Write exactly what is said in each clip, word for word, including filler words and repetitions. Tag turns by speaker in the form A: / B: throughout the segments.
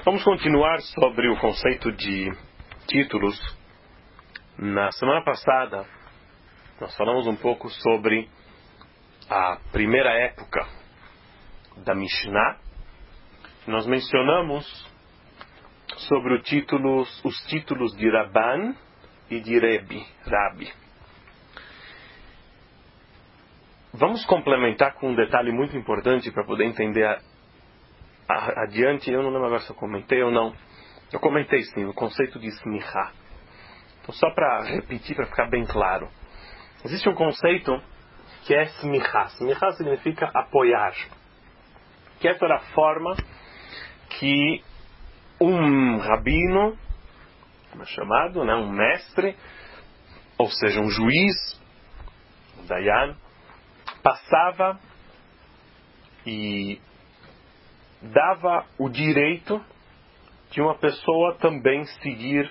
A: Vamos continuar sobre o conceito de títulos. Na semana passada, nós falamos um pouco sobre a primeira época da Mishnah. Nós mencionamos sobre o títulos, os títulos de Rabban e de Rebbe, Rabi. Vamos complementar com um detalhe muito importante para poder entender a, a, adiante. Eu não lembro agora se eu comentei ou não. Eu comentei sim, o conceito de smichá. Então, só para repetir, para ficar bem claro. Existe um conceito que é smichá. Smichá significa apoiar. Que essa era a forma que um rabino, como é chamado, né, um mestre, ou seja, um juiz, um dayan, passava e dava o direito de uma pessoa também seguir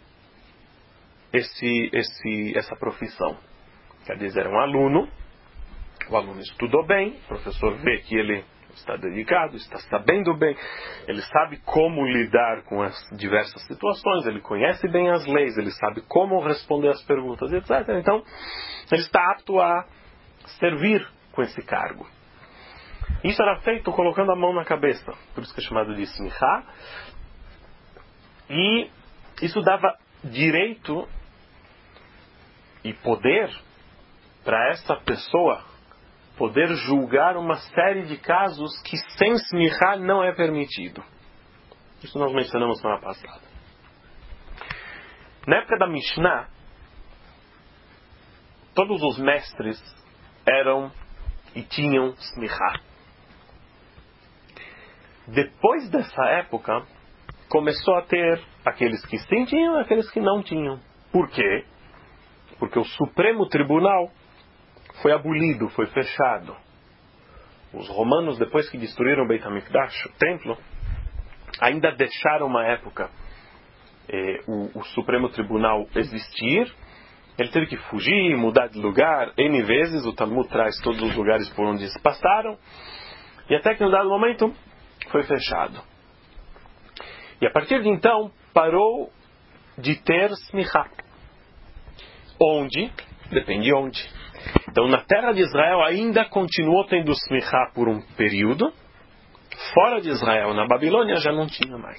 A: esse, esse, essa profissão. Quer dizer, um aluno, o aluno estudou bem, o professor vê que ele está dedicado, está sabendo bem, ele sabe como lidar com as diversas situações, ele conhece bem as leis, ele sabe como responder as perguntas, etcétera. Então, ele está apto a servir com esse cargo. Isso era feito colocando a mão na cabeça, por isso que é chamado de smichá, e isso dava direito e poder para essa pessoa poder julgar uma série de casos que sem smichá não é permitido. Isso nós mencionamos semana passada. Na época da Mishnah, todos os mestres eram e tinham smichá. Depois dessa época, começou a ter aqueles que sim tinham e aqueles que não tinham. Por quê? Porque o Supremo Tribunal foi abolido, foi fechado. Os romanos, depois que destruíram o Beit HaMikdash, o templo, ainda deixaram uma época eh, o, o Supremo Tribunal existir. Ele teve que fugir, mudar de lugar N vezes. O Talmud traz todos os lugares por onde se passaram. E até que, em um dado momento, foi fechado. E a partir de então, parou de ter smichá. Onde? Depende onde. Então, na terra de Israel ainda continuou tendo smichá por um período. Fora de Israel, na Babilônia, já não tinha mais.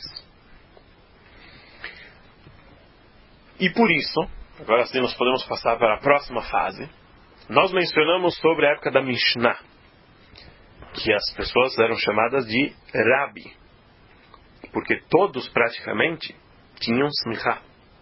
A: E por isso, agora sim nós podemos passar para a próxima fase. Nós mencionamos sobre a época da Mishnah, que as pessoas eram chamadas de Rabi, porque todos praticamente tinham smichá.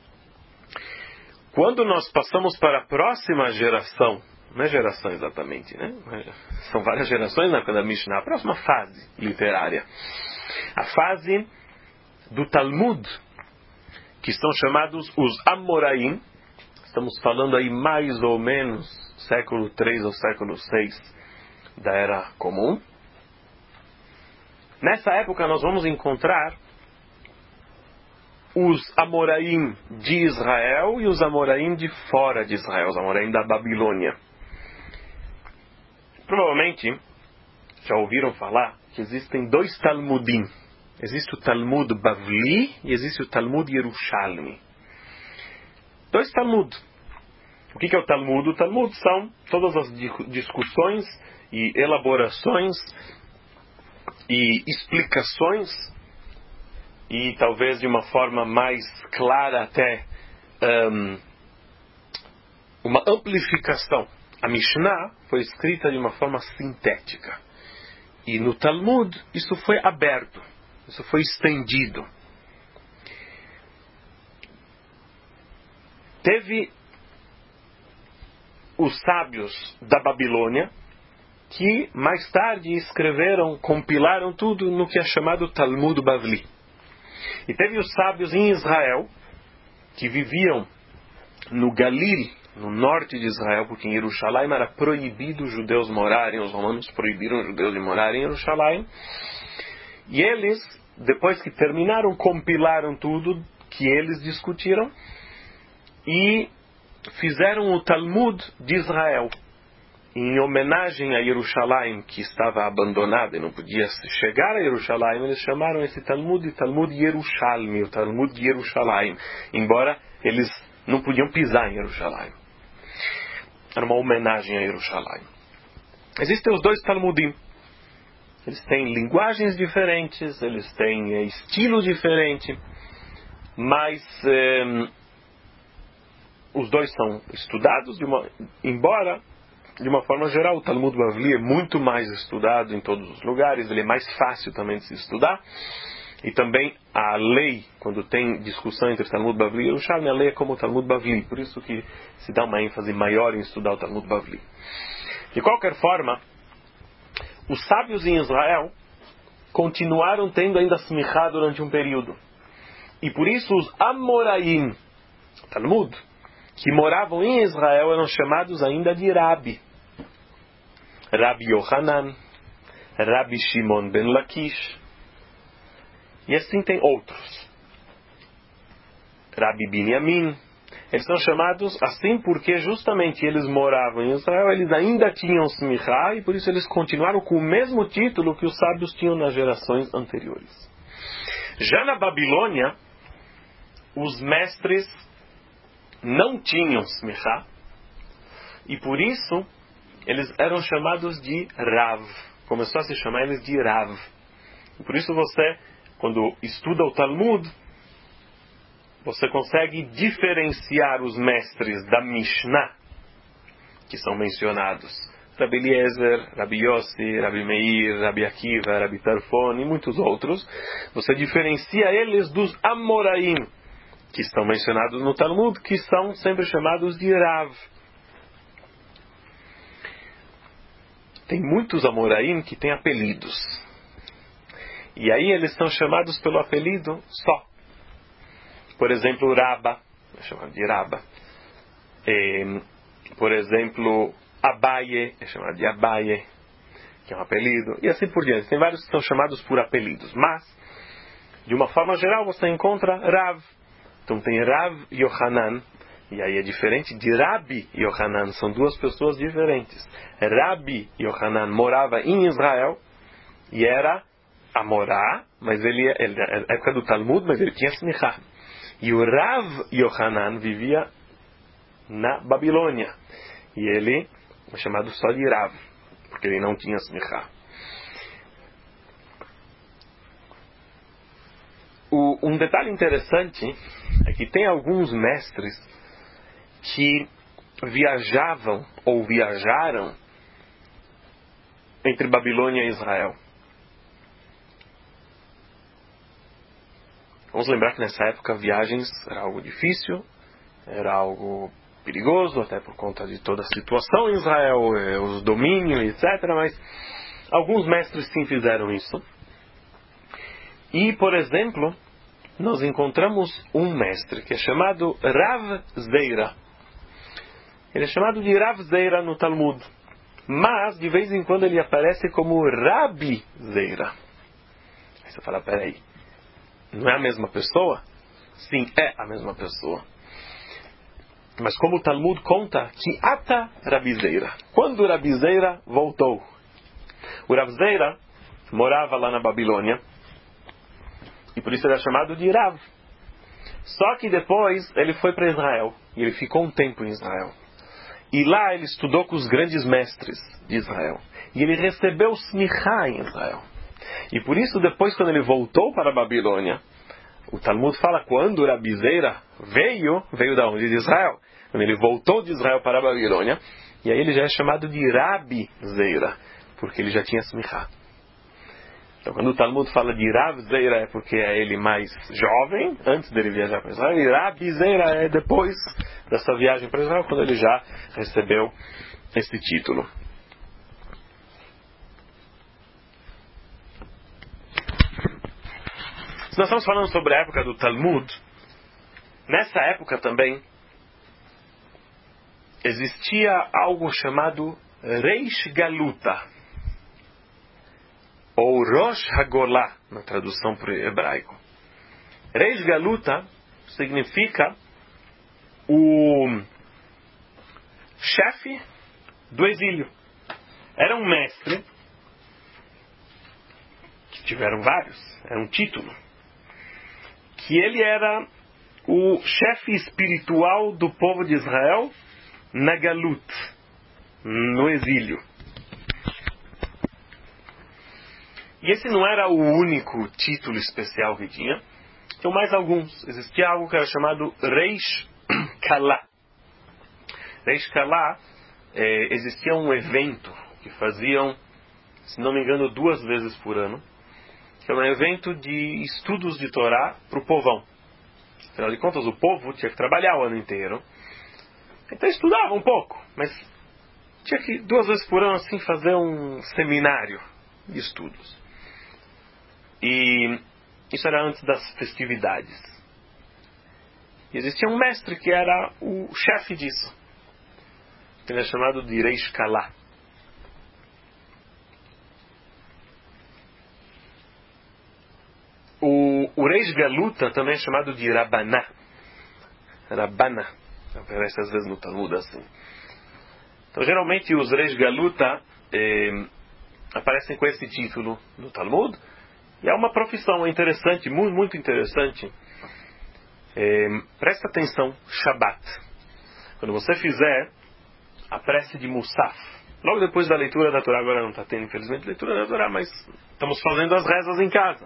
A: Quando nós passamos para a próxima geração, não é geração exatamente, né? São várias gerações na época da Mishnah, a próxima fase literária, a fase do Talmud, que são chamados os Amoraim. Estamos falando aí mais ou menos século três ou século seis da Era Comum. Nessa época nós vamos encontrar os Amoraim de Israel e os Amoraim de fora de Israel, os Amoraim da Babilônia. Provavelmente já ouviram falar que existem dois Talmudim. Existe o Talmud Bavli e existe o Talmud Yerushalmi. Dois Talmud. O que é o Talmud? O Talmud são todas as discussões e elaborações e explicações, e talvez de uma forma mais clara até um, uma amplificação. A Mishnah foi escrita de uma forma sintética. E no Talmud isso foi aberto, isso foi estendido. Teve os sábios da Babilônia que mais tarde escreveram, compilaram tudo no que é chamado Talmud Bavli. E teve os sábios em Israel que viviam no Galil, no norte de Israel, porque em Jerusalém era proibido os judeus morarem, os romanos proibiram os judeus de morarem em Jerusalém. E eles, depois que terminaram, compilaram tudo que eles discutiram e fizeram o Talmud de Israel. em homenagem a Jerusalém, que estava abandonada e não podia chegar a Jerusalém, eles chamaram esse Talmud de Talmud Yerushalmi, o Talmud de Jerusalém, embora eles não podiam pisar em Jerusalém. Era uma homenagem a Jerusalém. Existem os dois Talmudim. Eles têm linguagens diferentes, eles têm é, estilo diferente, mas é, os dois são estudados, de uma, embora, de uma forma geral, o Talmud Bavli é muito mais estudado em todos os lugares, ele é mais fácil também de se estudar, e também a lei, quando tem discussão entre Talmud Bavli e Yerushalmi, a lei é como o Talmud Bavli, por isso que se dá uma ênfase maior em estudar o Talmud Bavli. De qualquer forma, os sábios em Israel continuaram tendo ainda smichá durante um período. E por isso os Amoraim, Talmud, que moravam em Israel, eram chamados ainda de Rabi. Rabi Yohanan, Rabi Shimon ben Lakish, e assim tem outros. Rabi Binyamin. Eles são chamados assim porque justamente eles moravam em Israel, eles ainda tinham smichá, e por isso eles continuaram com o mesmo título que os sábios tinham nas gerações anteriores. Já na Babilônia, os mestres não tinham smichá, e por isso eles eram chamados de Rav. Começou a se chamar eles de Rav. E por isso você, quando estuda o Talmud, você consegue diferenciar os mestres da Mishnah, que são mencionados. Rabi Eliezer, Rabi Yossi, Rabi Meir, Rabi Akiva, Rabi Tarfon e muitos outros. Você diferencia eles dos Amoraim, que estão mencionados no Talmud, que são sempre chamados de Rav. Tem muitos Amoraim que têm apelidos. E aí eles são chamados pelo apelido só. Por exemplo, Rabba, é chamado de Rabba. E, por exemplo, Abaye, é chamado de Abaye, que é um apelido. E assim por diante. Tem vários que são chamados por apelidos. Mas, de uma forma geral, você encontra Rav. Então tem Rav Yohanan. E aí é diferente de Rabi Yohanan. São duas pessoas diferentes. Rabi Yohanan morava em Israel e era Amorá, mas ele era época do Talmud, mas ele tinha smichá. E o Rav Yohanan vivia na Babilônia. E ele é chamado só de Rav, porque ele não tinha smichá. O, um detalhe interessante é que tem alguns mestres que viajavam ou viajaram entre Babilônia e Israel. Vamos lembrar que nessa época viagens era algo difícil, era algo perigoso, até por conta de toda a situação em Israel, os domínios, etcétera. Mas alguns mestres sim fizeram isso. E, por exemplo, nós encontramos um mestre que é chamado Rav Zeira. Ele é chamado de Rav Zeira no Talmud. Mas, de vez em quando, ele aparece como Rabi Zeira. Aí você fala, peraí. Não é a mesma pessoa? Sim, é a mesma pessoa. Mas como o Talmud conta que ata Rabizeira, quando Rabizeira voltou. O Rabizeira morava lá na Babilônia e por isso ele é chamado de Rav. Só que depois ele foi para Israel e ele ficou um tempo em Israel. E lá ele estudou com os grandes mestres de Israel. E ele recebeu smichá em Israel. E por isso, depois, quando ele voltou para a Babilônia, o Talmud fala quando Rabizeira veio, veio da onde? De Israel. Quando ele voltou de Israel para a Babilônia, e aí ele já é chamado de Rabi Zeira, porque ele já tinha smichá. Então, quando o Talmud fala de Rav Zeira, é porque é ele mais jovem, antes dele viajar para Israel, e Rabi Zeira é depois dessa viagem para Israel, quando ele já recebeu esse título. Se nós estamos falando sobre a época do Talmud, nessa época também existia algo chamado Reish Galuta, ou Rosh Hagolá, na tradução para o hebraico. Reish Galuta significa o chefe do exílio. Era um mestre, que tiveram vários, era um título, que ele era o chefe espiritual do povo de Israel na Galut, no exílio. E esse não era o único título especial que tinha. Tinham mais alguns. Existia algo que era chamado Reish Kala. Reish Kala, é, existia um evento que faziam, se não me engano, duas vezes por ano, que era um evento de estudos de Torá para o povão. Afinal de contas, o povo tinha que trabalhar o ano inteiro. Então estudava um pouco, mas tinha que duas vezes por ano assim fazer um seminário de estudos. E isso era antes das festividades. E existia um mestre que era o chefe disso. Ele é chamado de Reish Kala. O, o Reish Galuta também é chamado de Rabaná. Rabaná. Aparece às vezes no Talmud assim. Então geralmente os Reish Galuta eh, aparecem com esse título no Talmud. E é uma profissão interessante, muito, muito interessante. É, presta atenção, Shabbat. Quando você fizer a prece de Musaf, logo depois da leitura da Torá, agora não está tendo, infelizmente, leitura da Torá, mas estamos fazendo as rezas em casa.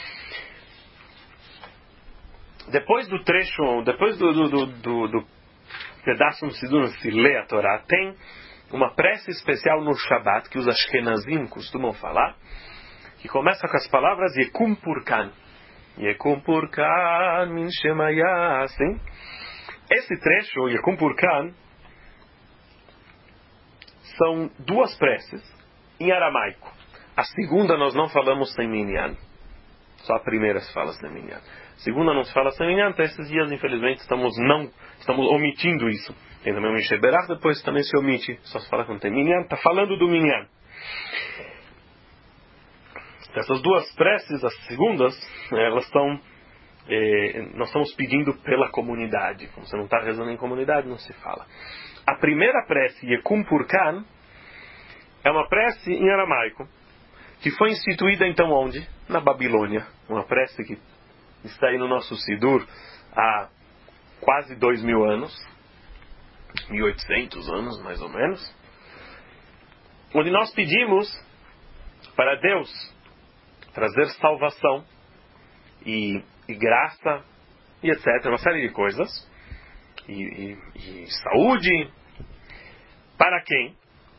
A: Depois do trecho, depois do, do, do, do, do pedaço no Sidur, se lê a Torá, tem uma prece especial no Shabbat, que os Ashkenazim costumam falar, que começa com as palavras Yekum Purkan. Yekum Purkan min Shemaya. Assim. Esse trecho, Yekum Purkan, são duas preces em aramaico. A segunda nós não falamos sem minyan. Só a primeira se fala sem minyan. A segunda não se fala sem minyan, então esses dias, infelizmente, estamos, não, estamos omitindo isso. Tem também o Misheberach, depois também se omite. Só se fala quando tem minyan. Está falando do minyan. Essas duas preces, as segundas, elas estão, eh, nós estamos pedindo pela comunidade. Como você não está rezando em comunidade, não se fala. A primeira prece, Yekum Purkan, é uma prece em aramaico, que foi instituída então onde? Na Babilônia. Uma prece que está aí no nosso Sidur há quase dois mil anos, mil e oitocentos anos mais ou menos, onde nós pedimos para Deus trazer salvação e, e graça e etcétera. Uma série de coisas. E, e, e saúde. Para quem?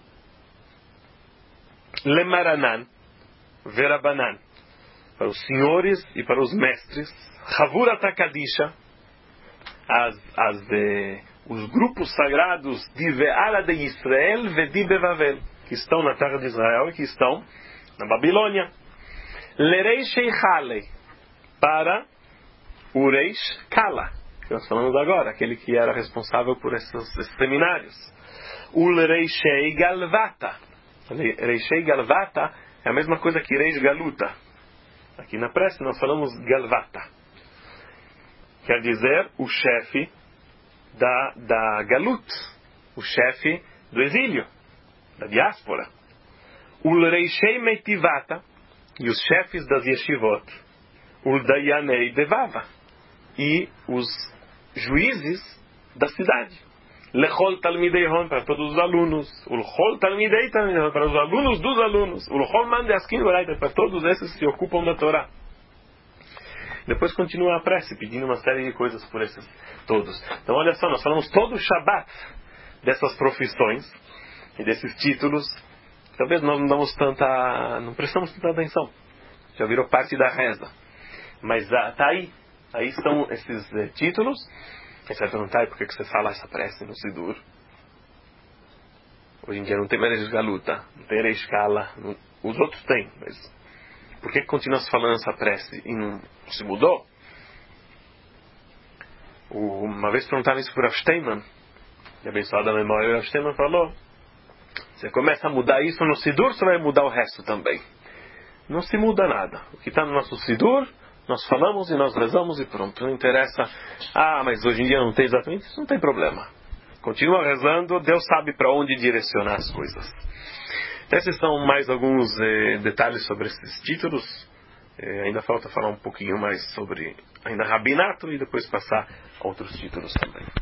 A: Lemaranan, Verabanan. Para os senhores e para os mestres. Chavurat HaKadisha. As, as, eh, os grupos sagrados de Ve'ala de Israel ve de Bevavel, que estão na terra de Israel e que estão na Babilônia. Lereishei Halei, para o Reish Kala, que nós falamos agora, aquele que era responsável por esses, esses seminários. O Lereishei Galvata. Reishei Galvata é a mesma coisa que Reish Galuta. Aqui na prece nós falamos Galvata. Quer dizer, o chefe da, da Galut, o chefe do exílio, da diáspora. O Lereishei Metivata, e os chefes das yeshivot, o Dayanei Devava, e os juízes da cidade. Lechol Talmidei Hon, para todos os alunos. O Lechol Talmidei Talmidei Hon, para os alunos dos alunos. O Lechol Mandeskin Oraita, para todos esses que se ocupam da Torá. Depois continua a prece, pedindo uma série de coisas por esses todos. Então olha só, nós falamos todo o Shabbat dessas profissões e desses títulos. Talvez nós não damos tanta, não prestamos tanta atenção. Já virou parte da reza. Mas está aí. Aí estão esses eh, títulos. Aí você vai perguntar, por que você fala essa prece no Sidur? Hoje em dia não tem mais Reish Galuta, não tem Reish Kala. Não, os outros têm, mas por que continua se falando essa prece e não se mudou? Uma vez perguntaram isso para o Rav Steinman, e abençoada a memória, o Rav Steinman falou: você começa a mudar isso no Sidur, você vai mudar o resto também. Não se muda nada. O que está no nosso Sidur, nós falamos e nós rezamos e pronto. Não interessa. Ah, mas hoje em dia não tem exatamente isso. Não tem problema. Continua rezando, Deus sabe para onde direcionar as coisas. Esses são mais alguns eh, detalhes sobre esses títulos. Eh, ainda falta falar um pouquinho mais sobre ainda rabinato e depois passar a outros títulos também.